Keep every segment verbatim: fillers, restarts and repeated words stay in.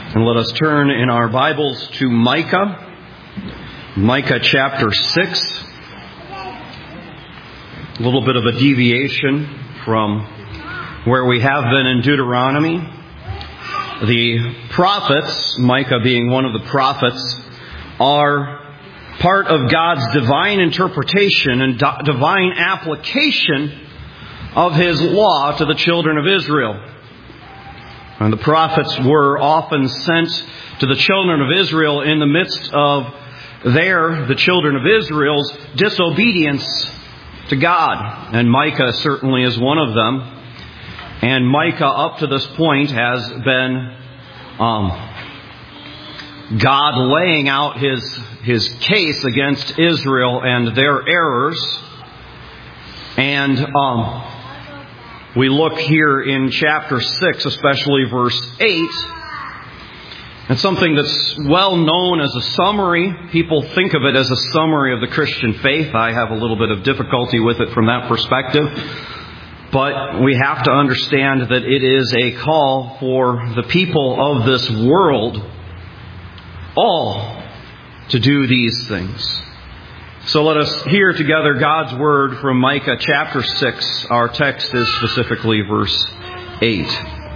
And let us turn in our Bibles to Micah, Micah chapter six. A little bit of a deviation from where we have been in Deuteronomy. The prophets, Micah being one of the prophets, are part of God's divine interpretation and do- divine application of His law to the children of Israel. And the prophets were often sent to the children of Israel in the midst of their, the children of Israel's, disobedience to God. And Micah certainly is one of them. And Micah, up to this point, has been um, God laying out his, his case against Israel and their errors. And um we look here in chapter six, especially verse eight, and something that's well known as a summary. People think of it as a summary of the Christian faith. I have a little bit of difficulty with it from that perspective. But we have to understand that it is a call for the people of this world all to do these things. So let us hear together God's Word from Micah chapter six. Our text is specifically verse eight.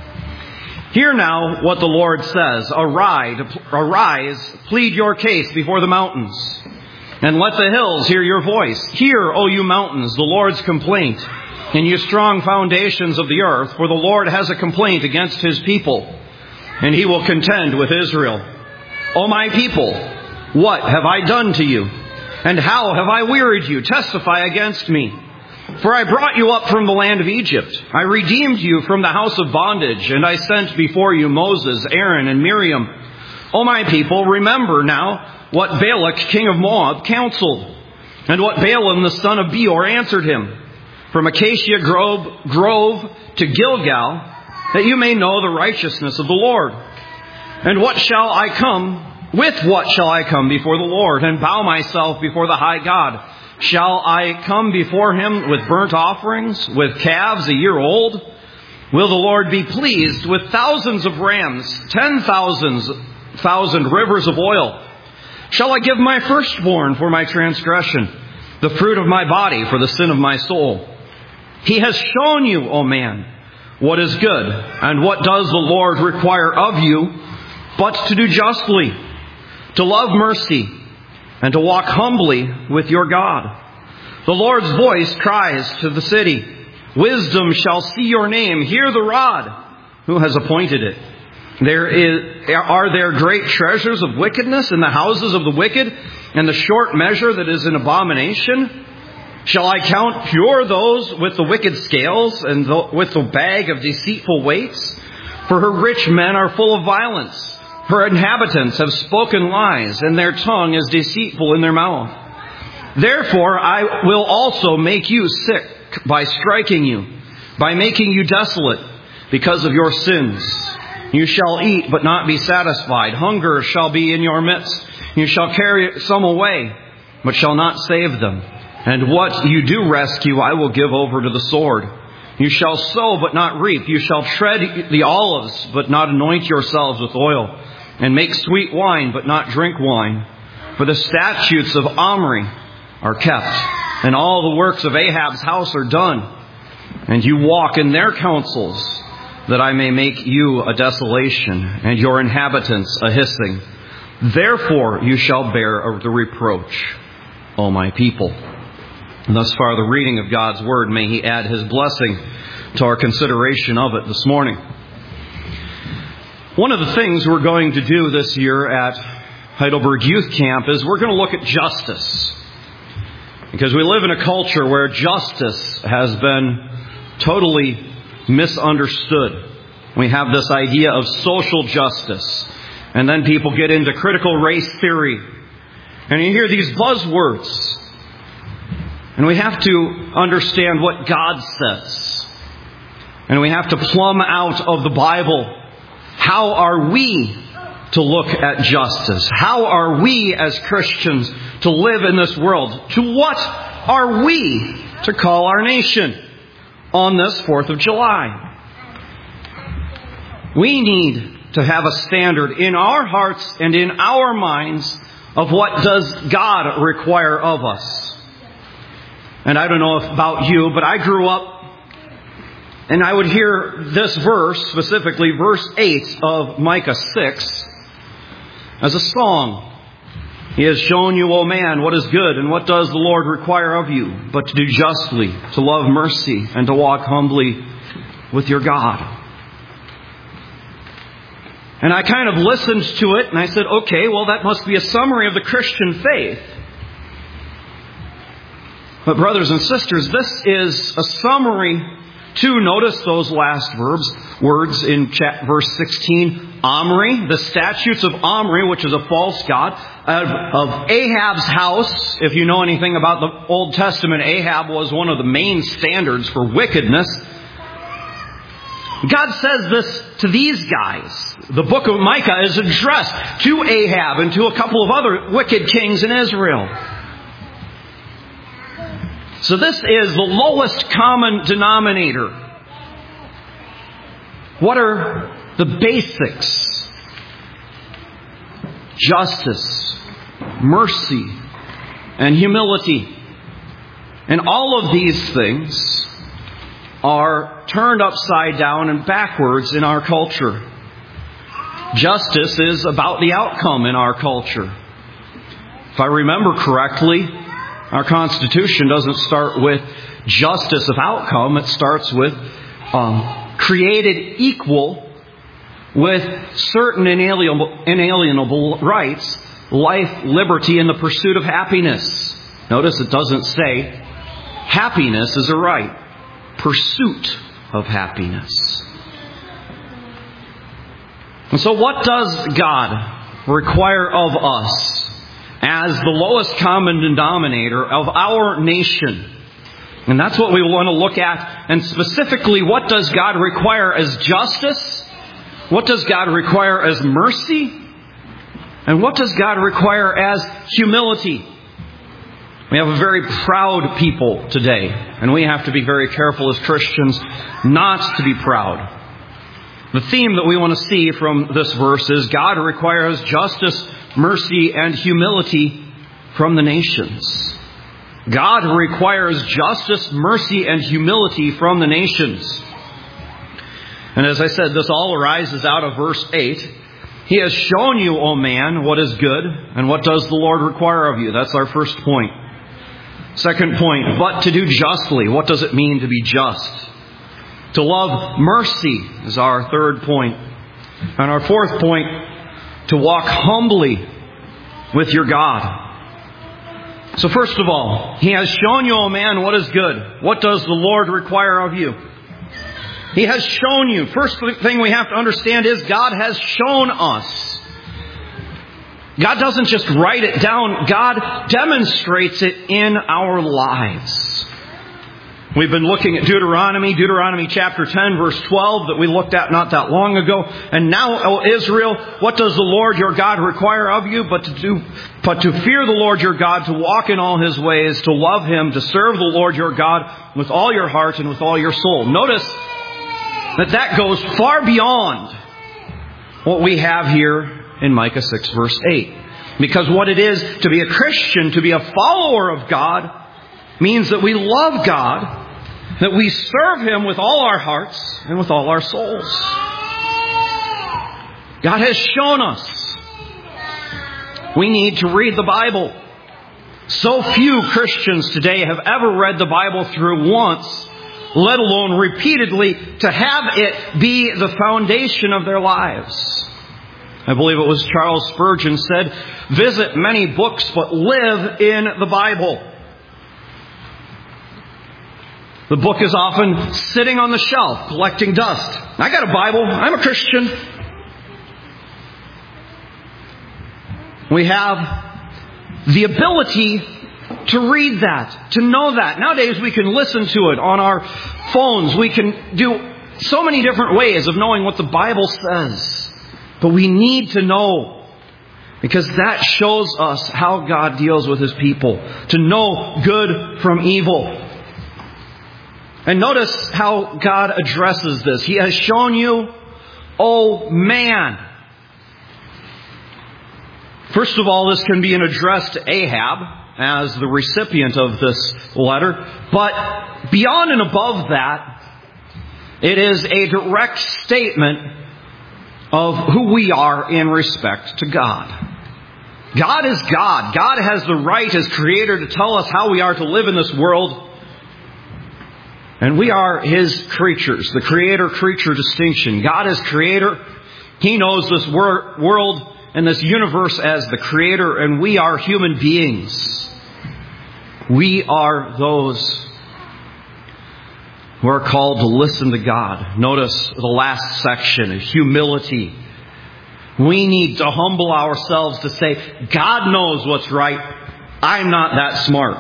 Hear now what the Lord says. Arise, arise, plead your case before the mountains, and let the hills hear your voice. Hear, O you mountains, the Lord's complaint, and you strong foundations of the earth, for the Lord has a complaint against His people, and He will contend with Israel. O my people, what have I done to you? And how have I wearied you? Testify against me. For I brought you up from the land of Egypt. I redeemed you from the house of bondage, and I sent before you Moses, Aaron, and Miriam. O my people, remember now what Balak, king of Moab, counseled, and what Balaam, the son of Beor, answered him. From Acacia Grove, Grove to Gilgal, that you may know the righteousness of the Lord. And what shall I come With what shall I come before the Lord and bow myself before the high God? Shall I come before Him with burnt offerings, with calves a year old? Will the Lord be pleased with thousands of rams, ten thousands, thousand rivers of oil? Shall I give my firstborn for my transgression, the fruit of my body for the sin of my soul? He has shown you, O man, what is good, and what does the Lord require of you, but to do justly, to love mercy, and to walk humbly with your God. The Lord's voice cries to the city, wisdom shall see your name. Hear the rod. Who has appointed it? There is, are there great treasures of wickedness in the houses of the wicked, and the short measure that is an abomination? Shall I count pure those with the wicked scales, and the, with the bag of deceitful weights? For her rich men are full of violence. Her inhabitants have spoken lies, and their tongue is deceitful in their mouth. Therefore I will also make you sick by striking you, by making you desolate because of your sins. You shall eat but not be satisfied. Hunger shall be in your midst. You shall carry some away, but shall not save them. And what you do rescue I will give over to the sword. You shall sow but not reap. You shall tread the olives but not anoint yourselves with oil. And make sweet wine, but not drink wine. For the statutes of Omri are kept, and all the works of Ahab's house are done. And you walk in their counsels, that I may make you a desolation, and your inhabitants a hissing. Therefore you shall bear the reproach, O my people. And thus far the reading of God's Word. May He add His blessing to our consideration of it this morning. One of the things we're going to do this year at Heidelberg Youth Camp is we're going to look at justice. Because we live in a culture where justice has been totally misunderstood. We have this idea of social justice. And then people get into critical race theory. And you hear these buzzwords. And we have to understand what God says. And we have to plumb out of the Bible. How are we to look at justice? How are we as Christians to live in this world? To what are we to call our nation on this fourth of July? We need to have a standard in our hearts and in our minds of what does God require of us. And I don't know about you, but I grew up and I would hear this verse, specifically verse eight of Micah six, as a song. He has shown you, O man, what is good, and what does the Lord require of you, but to do justly, to love mercy, and to walk humbly with your God. And I kind of listened to it, and I said, okay, well, that must be a summary of the Christian faith. But brothers and sisters, this is a summary to, notice those last verbs, words in verse sixteen, Omri, the statutes of Omri, which is a false god, of, of Ahab's house. If you know anything about the Old Testament, Ahab was one of the main standards for wickedness. God says this to these guys. The book of Micah is addressed to Ahab and to a couple of other wicked kings in Israel. So this is the lowest common denominator. What are the basics? Justice, mercy, and humility. And all of these things are turned upside down and backwards in our culture. Justice is about the outcome in our culture. If I remember correctly, our Constitution doesn't start with justice of outcome. It starts with um, created equal with certain inalienable, inalienable rights, life, liberty, and the pursuit of happiness. Notice it doesn't say happiness is a right. Pursuit of happiness. And so what does God require of us as the lowest common denominator of our nation? And that's what we want to look at. And specifically, what does God require as justice? What does God require as mercy? And what does God require as humility? We have a very proud people today, and we have to be very careful as Christians not to be proud. The theme that we want to see from this verse is God requires justice, mercy, and humility from the nations. God requires justice, mercy, and humility from the nations. And as I said, this all arises out of verse eight. He has shown you, O man, what is good, and what does the Lord require of you? That's our first point. Second point, but to do justly. What does it mean to be just? To love mercy is our third point. And our fourth point, to walk humbly with your God. So first of all, He has shown you, O man, what is good. What does the Lord require of you? He has shown you. First thing we have to understand is God has shown us. God doesn't just write it down. God demonstrates it in our lives. We've been looking at Deuteronomy, Deuteronomy chapter ten, verse twelve, that we looked at not that long ago. And now, O Israel, what does the Lord your God require of you but to do, but to fear the Lord your God, to walk in all His ways, to love Him, to serve the Lord your God with all your heart and with all your soul. Notice that that goes far beyond what we have here in Micah six, verse eight. Because what it is to be a Christian, to be a follower of God, means that we love God, that we serve Him with all our hearts and with all our souls. God has shown us. We need to read the Bible. So few Christians today have ever read the Bible through once, let alone repeatedly, to have it be the foundation of their lives. I believe it was Charles Spurgeon said, visit many books, but live in the Bible. The book is often sitting on the shelf, collecting dust. I got a Bible. I'm a Christian. We have the ability to read that, to know that. Nowadays we can listen to it on our phones. We can do so many different ways of knowing what the Bible says. But we need to know, because that shows us how God deals with His people. To know good from evil. And notice how God addresses this. He has shown you oh man. First of all, this can be an address to Ahab as the recipient of this letter. But beyond and above that, it is a direct statement of who we are in respect to God. God is God. God has the right as Creator to tell us how we are to live in this world. And we are His creatures, the Creator-creature distinction. God is Creator. He knows this wor- world and this universe as the Creator, and we are human beings. We are those who are called to listen to God. Notice the last section, humility. We need to humble ourselves to say, God knows what's right. I'm not that smart.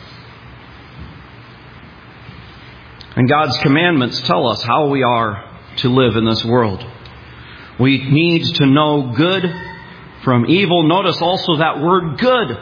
And God's commandments tell us how we are to live in this world. We need to know good from evil. Notice also that word good.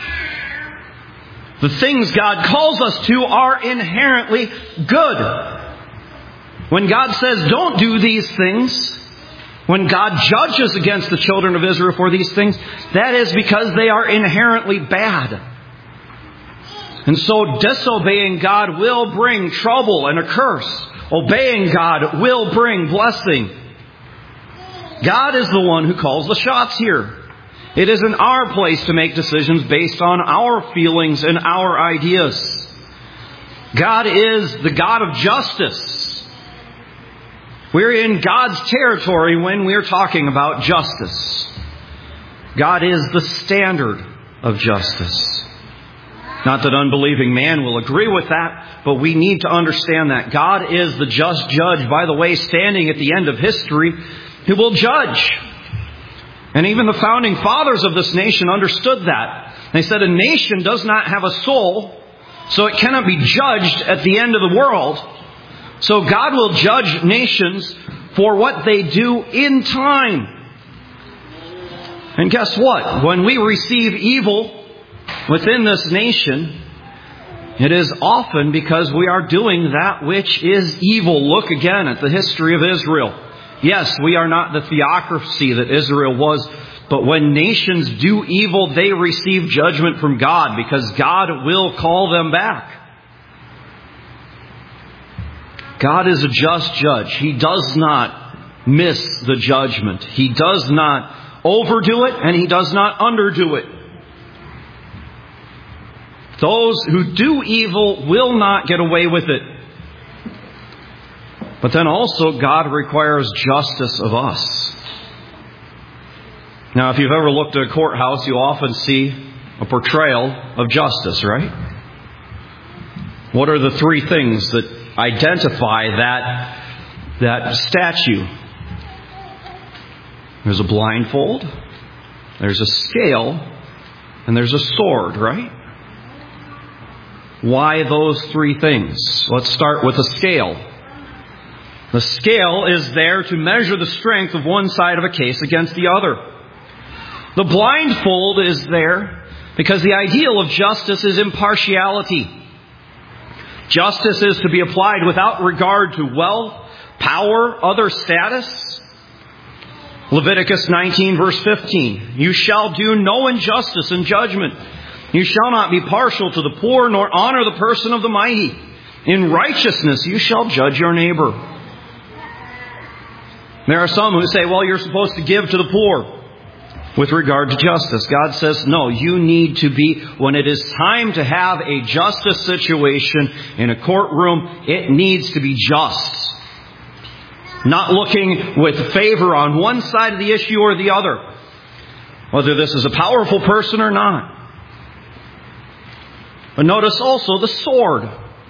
The things God calls us to are inherently good. When God says, don't do these things, when God judges against the children of Israel for these things, that is because they are inherently bad. And so disobeying God will bring trouble and a curse. Obeying God will bring blessing. God is the one who calls the shots here. It isn't our place to make decisions based on our feelings and our ideas. God is the God of justice. We're in God's territory when we're talking about justice. God is the standard of justice. Not that unbelieving man will agree with that, but we need to understand that God is the just judge, by the way, standing at the end of history, who will judge. And even the founding fathers of this nation understood that. They said a nation does not have a soul, so it cannot be judged at the end of the world. So God will judge nations for what they do in time. And guess what? When we receive evil within this nation, it is often because we are doing that which is evil. Look again at the history of Israel. Yes, we are not the theocracy that Israel was, but when nations do evil, they receive judgment from God because God will call them back. God is a just judge. He does not miss the judgment. He does not overdo it, and He does not underdo it. Those who do evil will not get away with it. But then also God requires justice of us. Now, if you've ever looked at a courthouse, you often see a portrayal of justice, right? What are the three things that identify that, that statue? There's a blindfold, there's a scale, and there's a sword, right? Why those three things? Let's start with a scale. The scale is there to measure the strength of one side of a case against the other. The blindfold is there because the ideal of justice is impartiality. Justice is to be applied without regard to wealth, power, other status. Leviticus nineteen verse fifteen. You shall do no injustice in judgment. You shall not be partial to the poor, nor honor the person of the mighty. In righteousness you shall judge your neighbor. There are some who say, well, you're supposed to give to the poor with regard to justice. God says, no, you need to be, when it is time to have a justice situation in a courtroom, it needs to be just. Not looking with favor on one side of the issue or the other, whether this is a powerful person or not. But notice also the sword.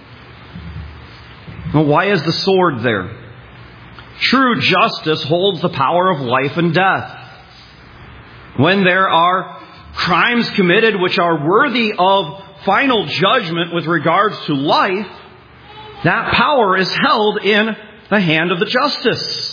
Well, why is the sword there? True justice holds the power of life and death. When there are crimes committed which are worthy of final judgment with regards to life, that power is held in the hand of the justice.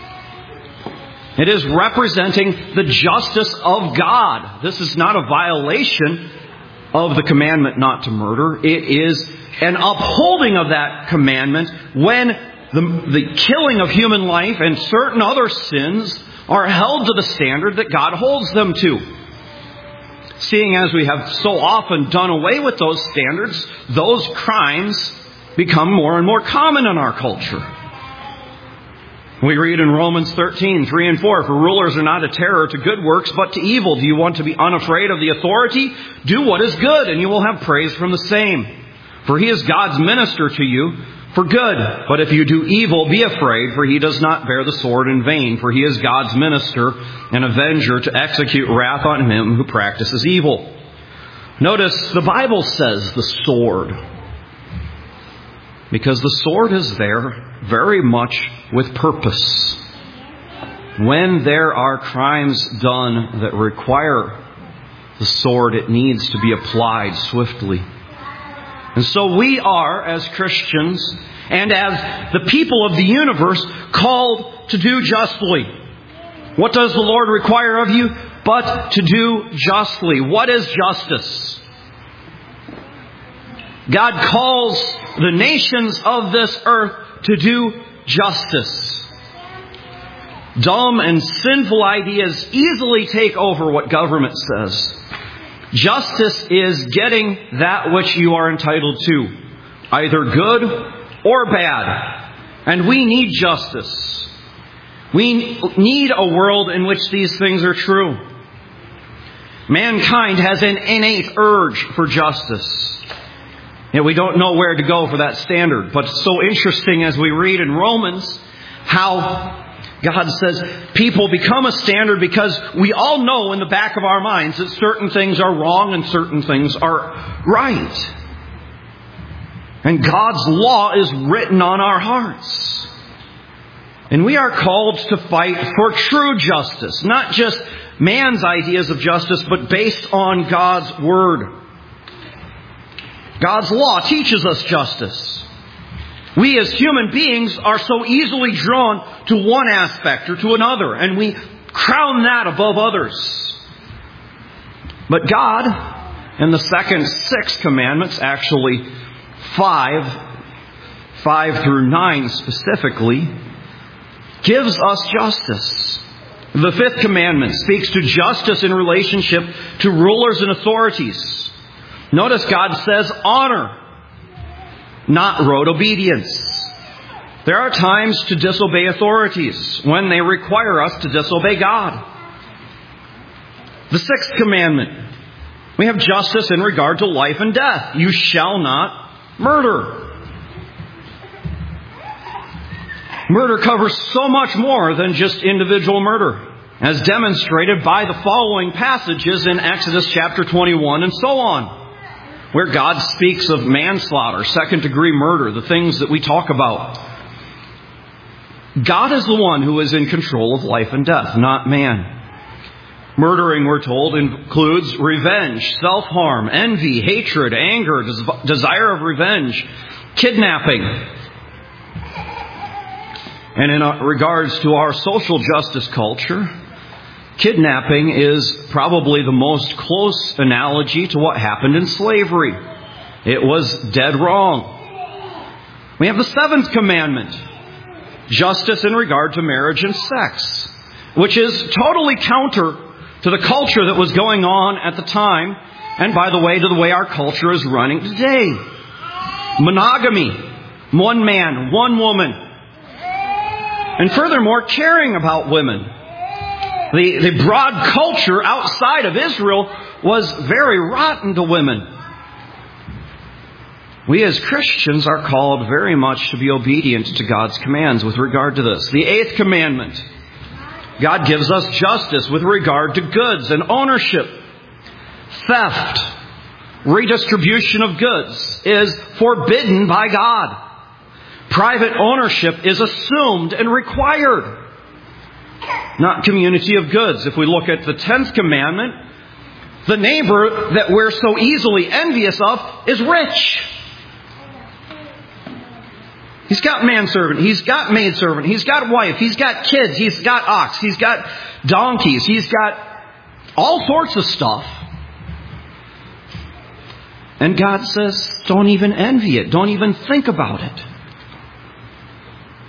It is representing the justice of God. This is not a violation of the commandment not to murder. It is an upholding of that commandment when the, the killing of human life and certain other sins are held to the standard that God holds them to. Seeing as we have so often done away with those standards, those crimes become more and more common in our culture. We read in Romans thirteen, three and four, "For rulers are not a terror to good works, but to evil. Do you want to be unafraid of the authority? Do what is good, and you will have praise from the same. For he is God's minister to you for good. But if you do evil, be afraid, for he does not bear the sword in vain. For he is God's minister, an avenger to execute wrath on him who practices evil." Notice the Bible says the sword, because the sword is there very much with purpose. When there are crimes done that require the sword, it needs to be applied swiftly. And so we are, as Christians and as the people of the universe, called to do justly. What does the Lord require of you? But to do justly. What is justice? God calls the nations of this earth to do justice. Dumb and sinful ideas easily take over what government says. Justice is getting that which you are entitled to, either good or bad. And we need justice. We need a world in which these things are true. Mankind has an innate urge for justice. And we don't know where to go for that standard. But it's so interesting as we read in Romans how God says people become a standard because we all know in the back of our minds that certain things are wrong and certain things are right. And God's law is written on our hearts. And we are called to fight for true justice, not just man's ideas of justice, but based on God's Word. God's law teaches us justice. We as human beings are so easily drawn to one aspect or to another, and we crown that above others. But God, in the second six commandments, actually five, five through nine specifically, gives us justice. The fifth commandment speaks to justice in relationship to rulers and authorities. Notice God says honor, not rote obedience. There are times to disobey authorities when they require us to disobey God. The sixth commandment, we have justice in regard to life and death. You shall not murder. Murder covers so much more than just individual murder, as demonstrated by the following passages in Exodus chapter twenty-one and so on, where God speaks of manslaughter, second degree murder, the things that we talk about. God is the one who is in control of life and death, not man. Murdering, we're told, includes revenge, self-harm, envy, hatred, anger, des- desire of revenge, kidnapping. And in regards to our social justice culture, kidnapping is probably the most close analogy to what happened in slavery. It was dead wrong. We have the seventh commandment, justice in regard to marriage and sex, which is totally counter to the culture that was going on at the time, and by the way, to the way our culture is running today. Monogamy, one man, one woman. And furthermore, caring about women. The, the broad culture outside of Israel was very rotten to women. We as Christians are called very much to be obedient to God's commands with regard to this. The eighth commandment, God gives us justice with regard to goods and ownership. Theft, redistribution of goods is forbidden by God. Private ownership is assumed and required, not community of goods. If we look at the tenth commandment, the neighbor that we're so easily envious of is rich. He's got manservant, he's got maidservant, he's got wife, he's got kids, he's got ox, he's got donkeys, he's got all sorts of stuff. And God says, don't even envy it, don't even think about it.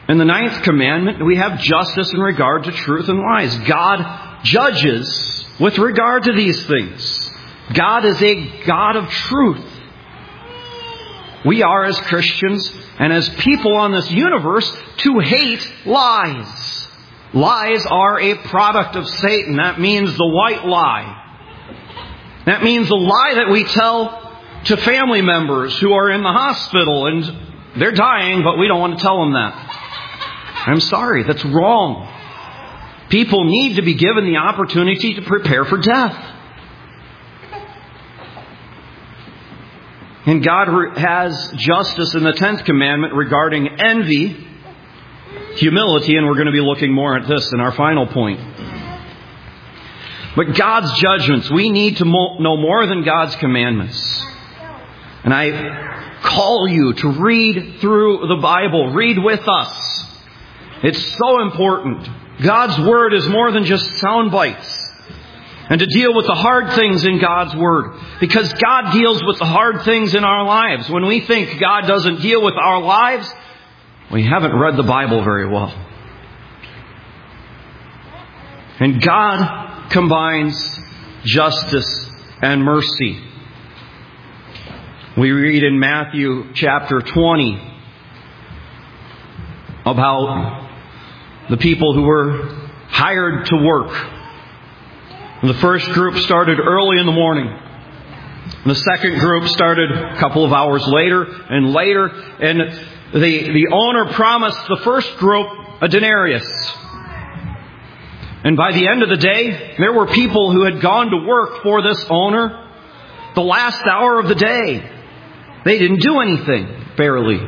In the ninth commandment, we have justice in regard to truth and lies. God judges with regard to these things. God is a God of truth. We are, as Christians and as people on this universe, to hate lies. Lies are a product of Satan. That means the white lie. That means the lie that we tell to family members who are in the hospital and they're dying, but we don't want to tell them that. I'm sorry, that's wrong. People need to be given the opportunity to prepare for death. And God has justice in the tenth commandment regarding envy, humility, and we're going to be looking more at this in our final point. But God's judgments, we need to know more than God's commandments. And I call you to read through the Bible. Read with us. It's so important. God's Word is more than just sound bites. And to deal with the hard things in God's Word. Because God deals with the hard things in our lives. When we think God doesn't deal with our lives, we haven't read the Bible very well. And God combines justice and mercy. We read in Matthew chapter twenty about the people who were hired to work. The first group started early in the morning. The second group started a couple of hours later and later. And the, the owner promised the first group a denarius. And by the end of the day, there were people who had gone to work for this owner the last hour of the day. They didn't do anything, barely.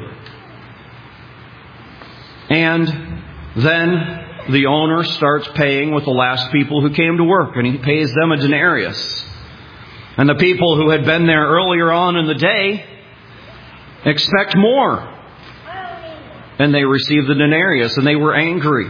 And then the owner starts paying with the last people who came to work, and he pays them a denarius. And the people who had been there earlier on in the day expect more. And they receive the denarius, and they were angry.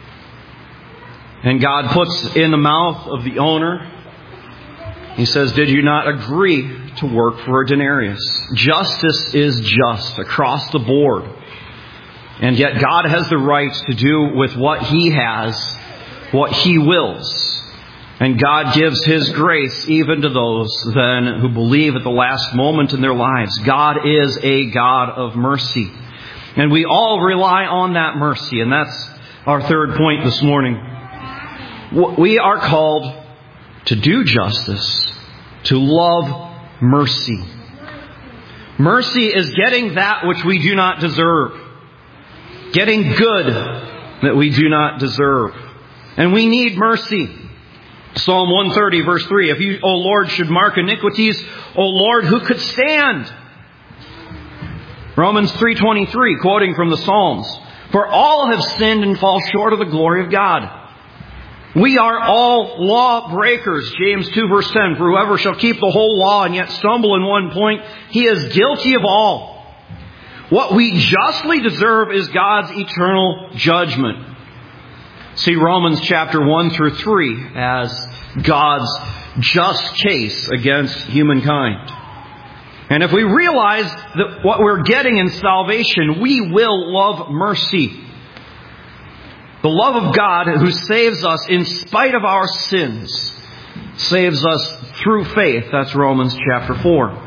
And God puts in the mouth of the owner, He says, did you not agree to work for a denarius? Justice is just across the board. And yet God has the right to do with what He has, what He wills. And God gives His grace even to those then who believe at the last moment in their lives. God is a God of mercy. And we all rely on that mercy. And that's our third point this morning. We are called to do justice, to love mercy. Mercy is getting that which we do not deserve. Getting good that we do not deserve. And we need mercy. Psalm one thirty verse three. If you, O Lord, should mark iniquities, O Lord, who could stand? Romans three twenty-three, quoting from the Psalms. For all have sinned and fall short of the glory of God. We are all law breakers. James two verse ten. For whoever shall keep the whole law and yet stumble in one point, he is guilty of all. What we justly deserve is God's eternal judgment. See Romans chapter one through three as God's just case against humankind. And if we realize that what we're getting in salvation, we will love mercy. The love of God who saves us in spite of our sins, saves us through faith. That's Romans chapter four.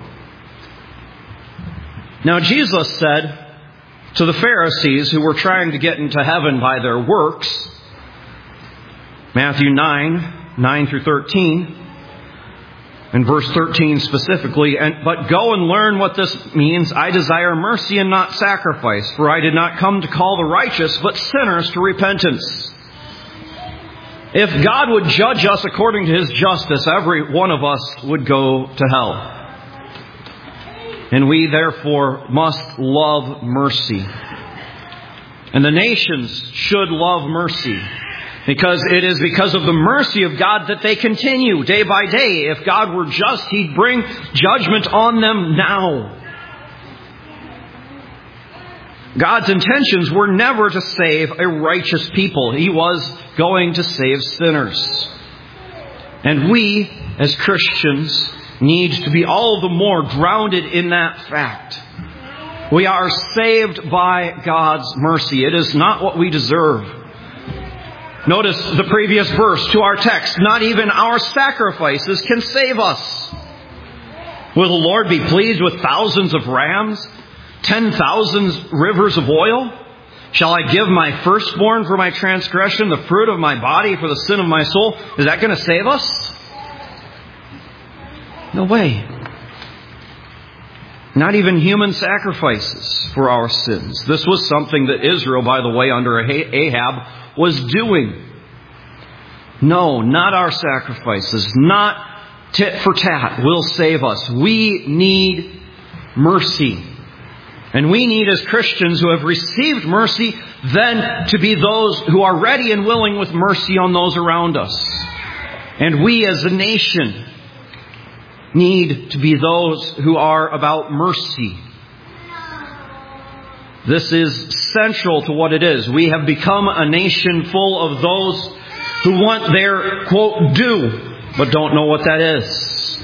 Now Jesus said to the Pharisees who were trying to get into heaven by their works, Matthew nine, nine through thirteen, and verse thirteen specifically, and but go and learn what this means. I desire mercy and not sacrifice, for I did not come to call the righteous, but sinners to repentance. If God would judge us according to His justice, every one of us would go to hell. And we therefore must love mercy. And the nations should love mercy. Because it is because of the mercy of God that they continue day by day. If God were just, He'd bring judgment on them now. God's intentions were never to save a righteous people. He was going to save sinners. And we, as Christians, need to be all the more grounded in that fact. We are saved by God's mercy. It is not what we deserve. Notice the previous verse to our text. Not even our sacrifices can save us. Will the Lord be pleased with thousands of rams, ten thousand rivers of oil? Shall I give my firstborn for my transgression, the fruit of my body for the sin of my soul? Is that going to save us? No way. Not even human sacrifices for our sins. This was something that Israel, by the way, under Ahab, was doing. No, not our sacrifices. Not tit for tat will save us. We need mercy. And we need, as Christians who have received mercy, then to be those who are ready and willing with mercy on those around us. And we as a nation need to be those who are about mercy. This is central to what it is. We have become a nation full of those who want their, quote, due, but don't know what that is.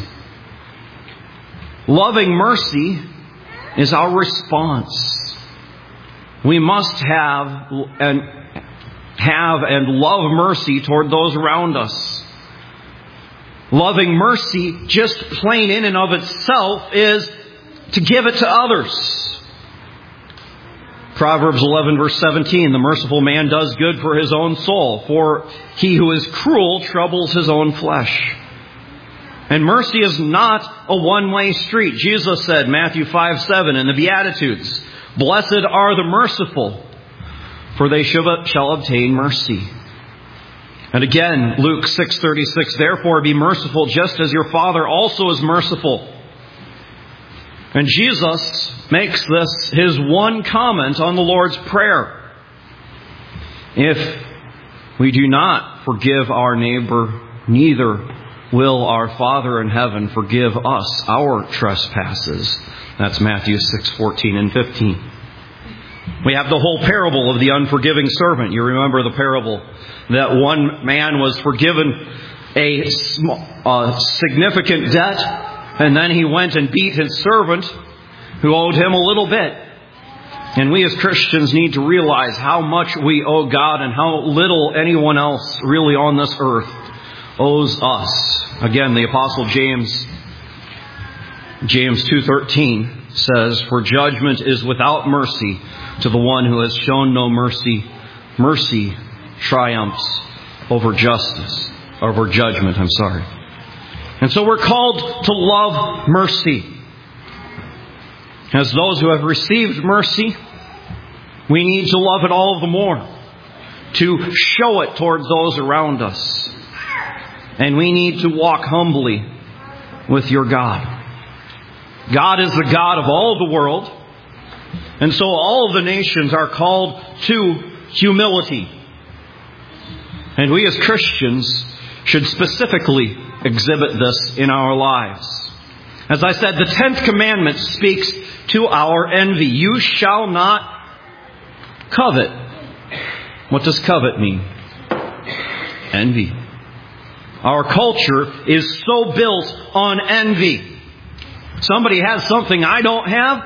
Loving mercy is our response. We must have and have and love mercy toward those around us. Loving mercy, just plain in and of itself, is to give it to others. Proverbs eleven verse seventeen, the merciful man does good for his own soul, for he who is cruel troubles his own flesh. And mercy is not a one-way street. Jesus said, Matthew five seven in the Beatitudes, blessed are the merciful, for they shall obtain mercy. And again, Luke six thirty-six, therefore be merciful just as your Father also is merciful. And Jesus makes this his one comment on the Lord's Prayer. If we do not forgive our neighbor, neither will our Father in heaven forgive us our trespasses. That's Matthew six fourteen and fifteen. We have the whole parable of the unforgiving servant. You remember the parable that one man was forgiven a, small, a significant debt, and then he went and beat his servant who owed him a little bit. And we as Christians need to realize how much we owe God and how little anyone else really on this earth owes us. Again, the Apostle James, James two thirteen says, for judgment is without mercy to the one who has shown no mercy. Mercy triumphs over justice, over judgment, I'm sorry. And so we're called to love mercy. As those who have received mercy, we need to love it all the more, to show it towards those around us. And we need to walk humbly with your God. God is the God of all the world. And so all of the nations are called to humility. And we as Christians should specifically exhibit this in our lives. As I said, the tenth commandment speaks to our envy. You shall not covet. What does covet mean? Envy. Our culture is so built on envy. Somebody has something I don't have.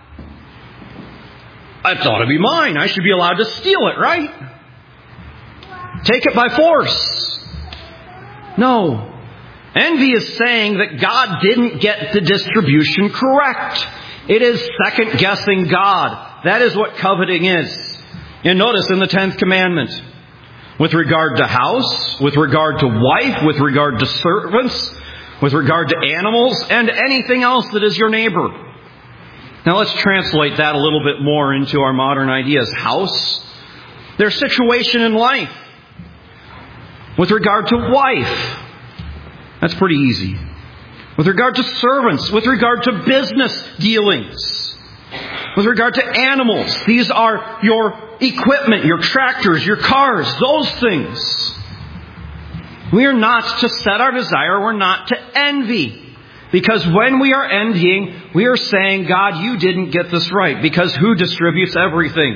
It ought to be mine. I should be allowed to steal it, right? Take it by force. No. Envy is saying that God didn't get the distribution correct. It is second-guessing God. That is what coveting is. And notice in the tenth commandment, with regard to house, with regard to wife, with regard to servants, with regard to animals, and anything else that is your neighbor. Now let's translate that a little bit more into our modern ideas. House, their situation in life. With regard to wife, that's pretty easy. With regard to servants, with regard to business dealings, with regard to animals, these are your equipment, your tractors, your cars, those things. We are not to set our desire, we're not to envy. Because when we are envying, we are saying, God, you didn't get this right. Because who distributes everything?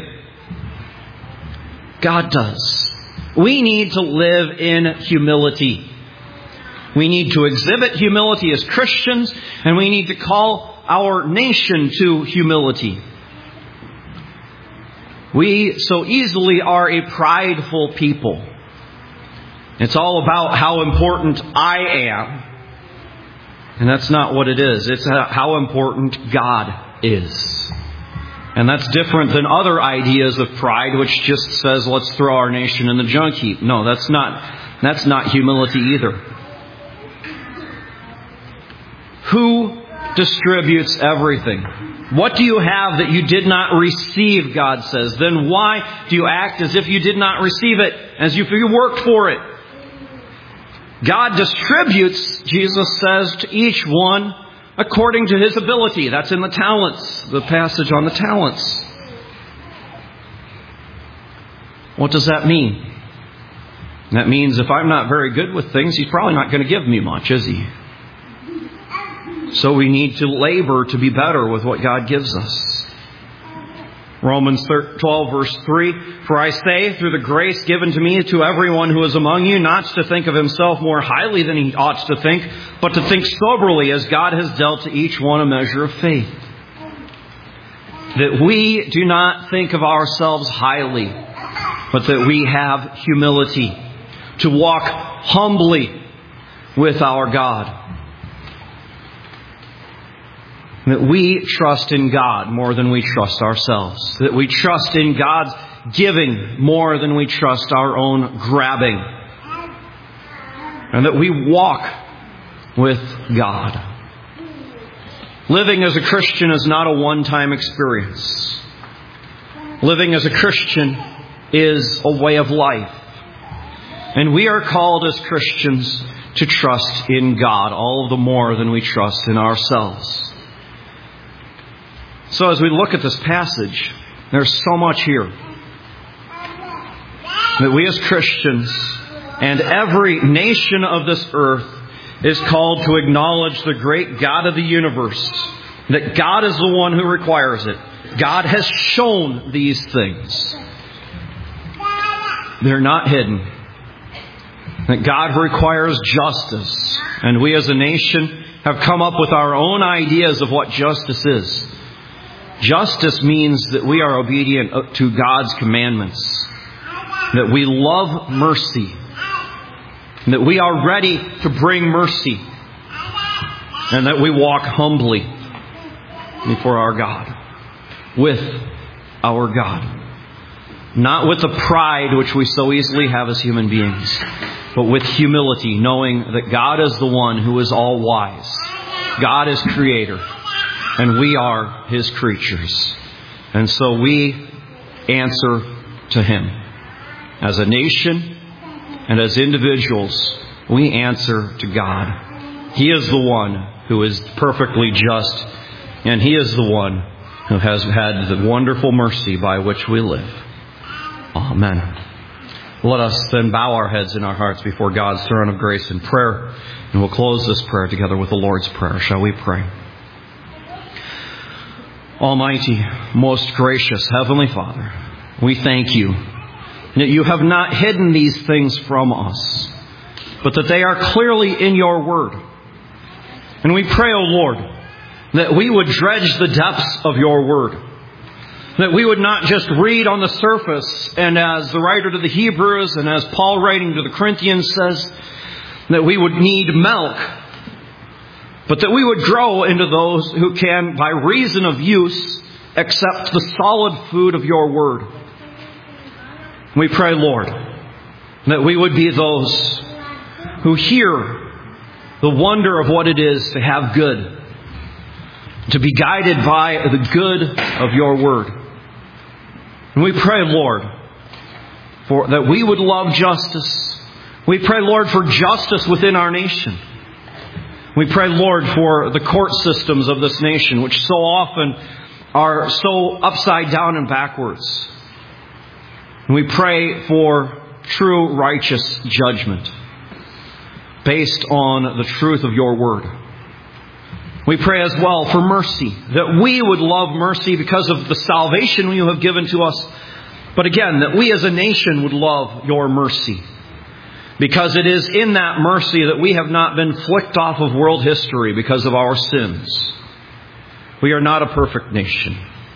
God does. We need to live in humility. We need to exhibit humility as Christians, and we need to call our nation to humility. We so easily are a prideful people. It's all about how important I am. And that's not what it is. It's how important God is. And that's different than other ideas of pride, which just says, let's throw our nation in the junk heap. No, that's not, that's not humility either. Who distributes everything? What do you have that you did not receive, God says? Then why do you act as if you did not receive it, as if you worked for it? God distributes, Jesus says, to each one according to his ability. That's in the talents, the passage on the talents. What does that mean? That means if I'm not very good with things, he's probably not going to give me much, is he? So we need to labor to be better with what God gives us. Romans twelve verse three, for I say, through the grace given to me, to everyone who is among you, not to think of himself more highly than he ought to think, but to think soberly, as God has dealt to each one a measure of faith. That we do not think of ourselves highly, but that we have humility to walk humbly with our God. That we trust in God more than we trust ourselves. That we trust in God's giving more than we trust our own grabbing. And that we walk with God. Living as a Christian is not a one-time experience. Living as a Christian is a way of life. And we are called as Christians to trust in God all the more than we trust in ourselves. So as we look at this passage, there's so much here that we as Christians and every nation of this earth is called to acknowledge the great God of the universe, that God is the one who requires it. God has shown these things. They're not hidden. That God requires justice, and we as a nation have come up with our own ideas of what justice is. Justice means that we are obedient to God's commandments, that we love mercy, that we are ready to bring mercy, and that we walk humbly before our God, with our God. Not with the pride which we so easily have as human beings, but with humility, knowing that God is the one who is all wise. God is creator. And we are his creatures. And so we answer to him. As a nation and as individuals, we answer to God. He is the one who is perfectly just. And he is the one who has had the wonderful mercy by which we live. Amen. Let us then bow our heads and our hearts before God's throne of grace in prayer. And we'll close this prayer together with the Lord's Prayer. Shall we pray? Almighty, most gracious Heavenly Father, we thank you that you have not hidden these things from us, but that they are clearly in your word. And we pray, O Lord, that we would dredge the depths of your word, that we would not just read on the surface, and as the writer to the Hebrews and as Paul writing to the Corinthians says, that we would need milk, but that we would grow into those who can, by reason of use, accept the solid food of your word. We pray, Lord, that we would be those who hear the wonder of what it is to have good, to be guided by the good of your word. And we pray, Lord, for that we would love justice. We pray, Lord, for justice within our nation. We pray, Lord, for the court systems of this nation, which so often are so upside down and backwards. We pray for true righteous judgment based on the truth of your word. We pray as well for mercy, that we would love mercy because of the salvation you have given to us. But again, that we as a nation would love your mercy. Because it is in that mercy that we have not been flicked off of world history because of our sins. We are not a perfect nation.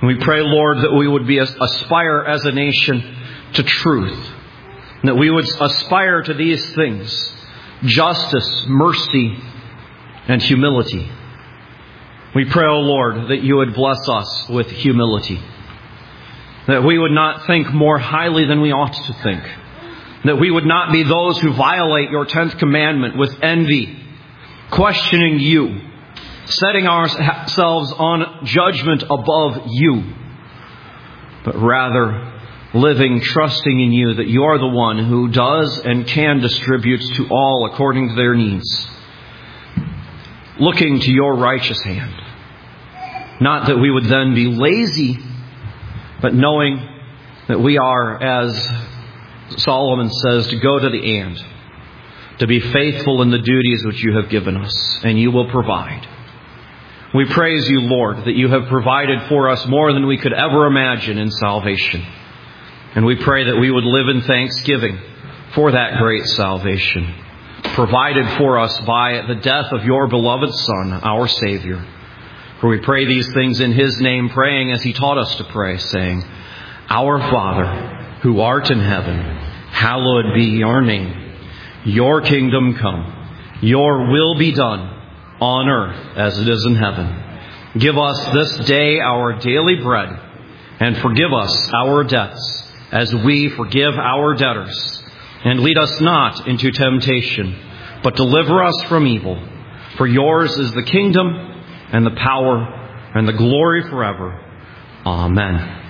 And we pray, Lord, that we would be aspire as a nation to truth. And that we would aspire to these things: justice, mercy, and humility. We pray, O Lord, that you would bless us with humility. That we would not think more highly than we ought to think. That we would not be those who violate your tenth commandment with envy, questioning you, setting ourselves on judgment above you, but rather living, trusting in you that you are the one who does and can distribute to all according to their needs, looking to your righteous hand. Not that we would then be lazy, but knowing that we are, as Solomon says, to go to the end, to be faithful in the duties which you have given us, and you will provide. We praise you, Lord, that you have provided for us more than we could ever imagine in salvation. And we pray that we would live in thanksgiving for that great salvation, provided for us by the death of your beloved Son, our Savior. For we pray these things in his name, praying as he taught us to pray, saying, Our Father, who art in heaven, hallowed be your name. Your kingdom come. Your will be done on earth as it is in heaven. Give us this day our daily bread, and forgive us our debts as we forgive our debtors. And lead us not into temptation, but deliver us from evil. For yours is the kingdom and the power and the glory forever. Amen.